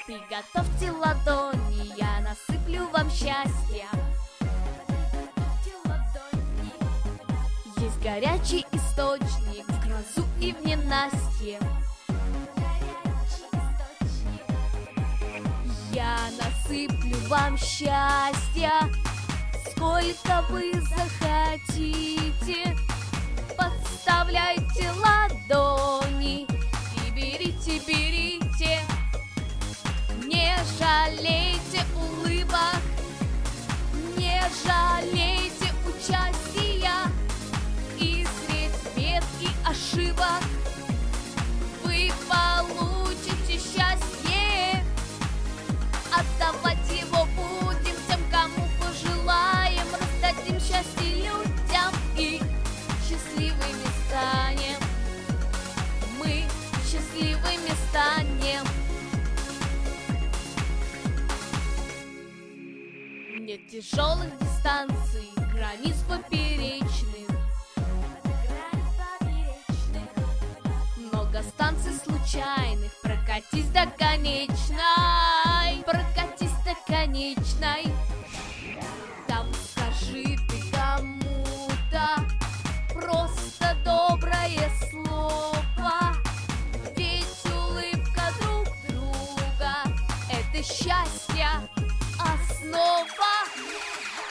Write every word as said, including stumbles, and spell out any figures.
Приготовьте ладони, я насыплю вам счастье. Есть горячий источник в грозу и в ненастье. Я насыплю вам счастья, сколько вы захотите. Подставляйте ладони и берите, берите. Не жалейте улыбок, не жалейте участия. И средь бед и ошибок вы получите счастье. Отдавать его будем тем, кому пожелаем. Раздадим счастье людям и счастливыми станем. Мы счастливыми станем. Нет тяжелых дистанций, границ поперечных. Много станций случайных. Прокатись до конечной, прокатись до конечной. Там скажи ты кому-то просто доброе слово. Ведь улыбка друг друга — это счастье.